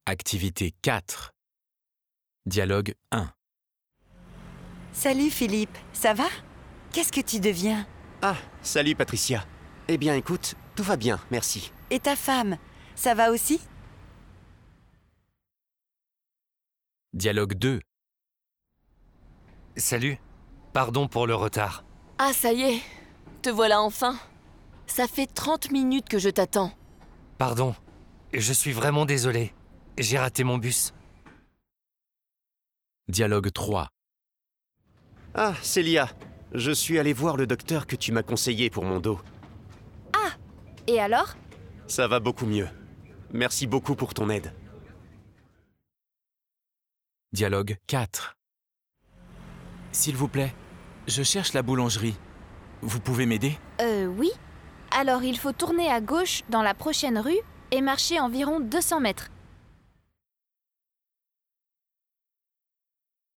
Activité 4. Dialogue 1. Salut Philippe, ça va? Qu'est-ce que tu deviens? Ah, salut Patricia. Eh bien écoute, tout va bien, merci. Et ta femme, ça va aussi? Dialogue 2. Salut. Pardon pour le retard. Ah, ça y est, te voilà enfin. Ça fait 30 minutes que je t'attends. Pardon. Je suis vraiment désolé. J'ai raté mon bus. Dialogue 3. Ah, Célia, je suis allé voir le docteur que tu m'as conseillé pour mon dos. Et alors? Ça va beaucoup mieux. Merci beaucoup pour ton aide. Dialogue 4. S'il vous plaît, je cherche la boulangerie. Vous pouvez m'aider? Oui. Alors il faut tourner à gauche dans la prochaine rue et marcher environ 200 mètres.